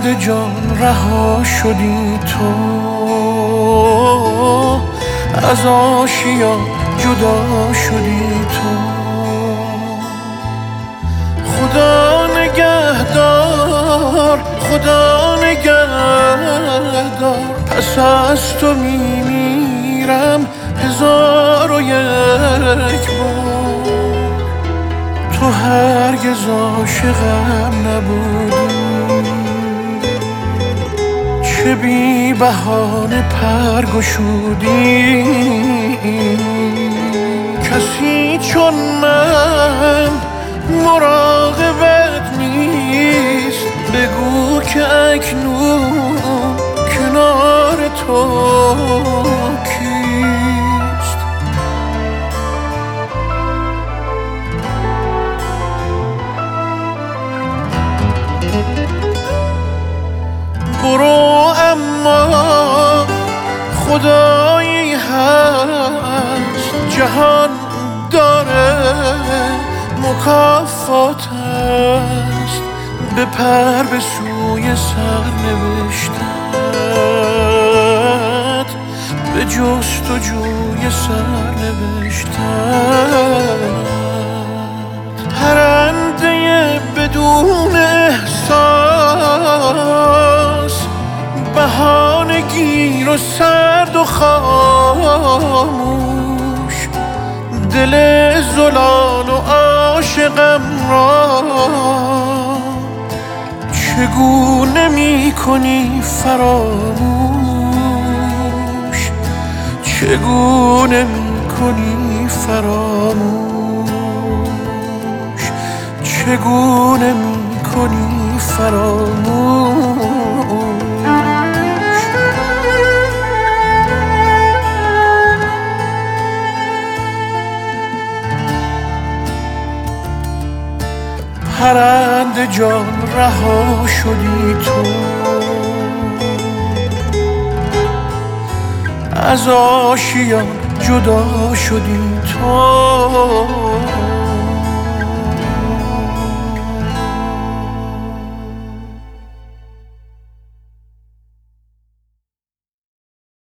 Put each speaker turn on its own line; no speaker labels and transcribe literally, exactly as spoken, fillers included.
پرنده جان رها شدی تو، از آشیان جدا شدی تو. خدا نگهدار، خدا نگهدار، پس از تو میمیرم هزار و یک بار. تو هرگز عاشقم نبودی، چه بی بهانه پر گشودی. کسی چون من مراقبت نیست، بگو که اکنون کنار تو کیست. برو اما خدایی هست، جهان داره مکافات است. بپر به سوی سرنوشتت، به جستجوی سرنوشتت. پرنده بدون احساس، بهانه گیر و سرد و خاموش. دل زلال و عاشقم را چگونه می کنی فراموش، چگونه می کنی فراموش، چگونه می کنی فراموش. پرنده جان رها شدی تو، از آشیان جدا شدی تو.